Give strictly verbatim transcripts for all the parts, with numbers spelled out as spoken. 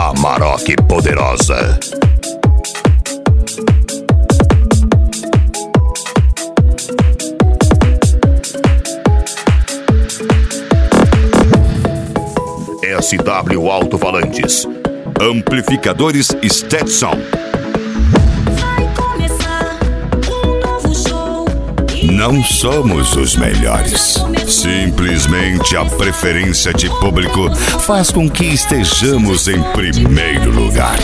Amarok Poderosa. S W Alto-Falantes, amplificadores Stetson. Vai começar um novo show. Não somos os melhores. Simplesmente a preferência de público faz com que estejamos em primeiro lugar.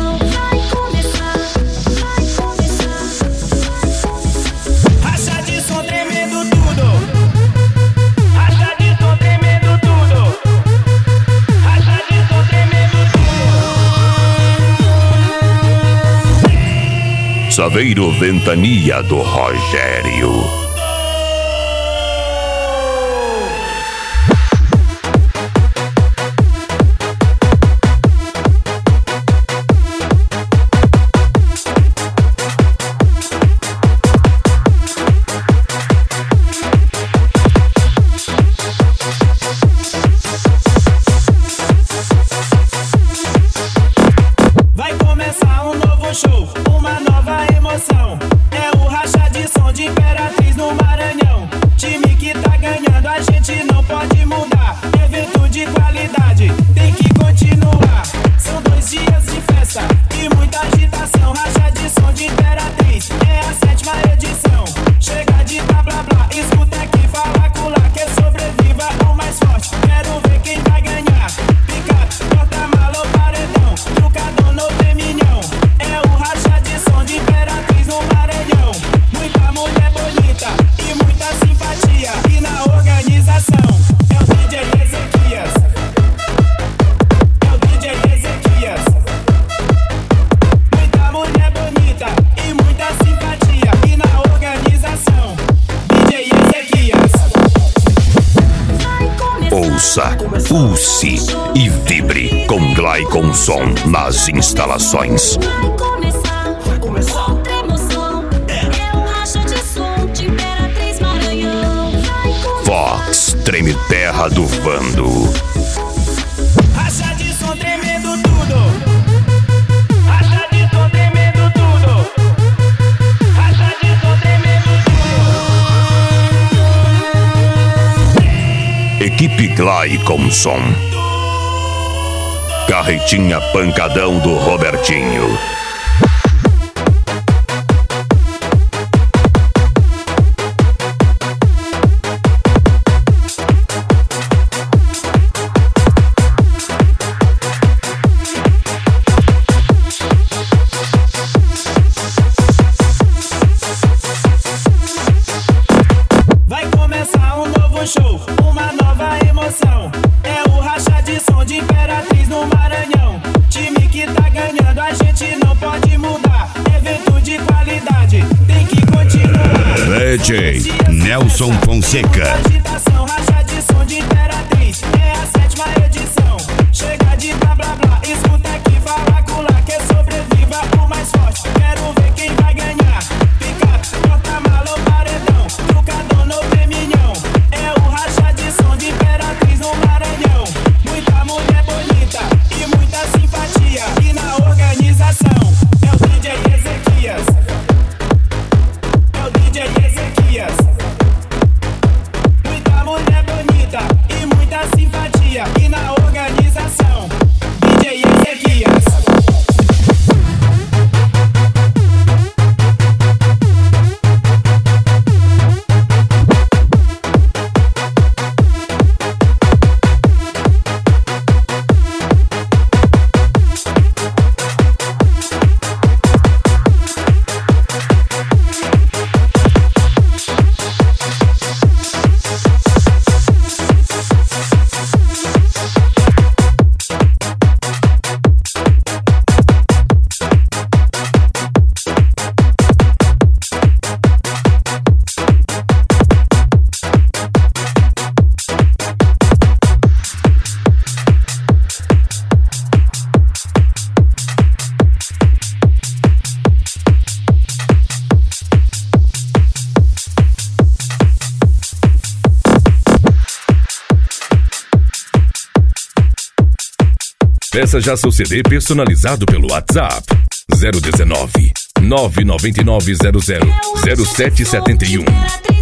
Saveiro Ventania do Rogério. Vai começar um novo show, uma nova emoção. É o Racha de Som de Imperatriz no Maranhão. Time que tá ganhando, a gente não pode mudar. Evento de qualidade, tem que continuar. São dois dias de festa e muita agitação. Racha de Som de Imperatriz, é a sétima edição. Chega de blá blá blá, escuta aqui, fala colar. Que sobreviva o mais forte, quero ver quem vai ganhar. Picato, porta-mala ou paredão, trucador no feminhão. É o Racha de Som de Imperatriz no Maranhão. Muita mulher bonita e muita simpatia. E na organização é o D J Ezequias. É o D J Ezequias. Muita mulher bonita e muita simpatia. E na organização D J Ezequias. Ouça, pulse e vibre com Glycon Som nas instalações. Vai começar, vai começar outra emoção. É o Racha de Som de Imperatriz Maranhão. Vai começar. Fox Treme Terra do Vando. Racha de som tremendo tudo. Racha de som tremendo tudo. Racha de som tremendo tudo. Equipe Glycon Som. Carretinha Pancadão do Robertinho. Vai começar um novo show, uma nova emoção. É o Racha de Som de Imperatriz no Maranhão. Time que tá ganhando, a gente não pode mudar. Evento de qualidade, tem que continuar. D J Nelson Fonseca. Agitação, Racha de Som de Imperatriz, é a sétima edição. Chega de blá blá blá, escuta aqui, fala colar. Que sobreviva o mais forte, quero ver quem vai ganhar. Picato, porta-mala ou paredão, trucador no feminhão. É o Racha de Som de Imperatriz no Maranhão. Muita mulher bonita e muita simpatia. E na organização é o D J Ezequias. É o D J Ezequias. Muita mulher Peça já seu C D personalizado pelo WhatsApp zero um nove, nove nove nove zero zero, zero sete sete um.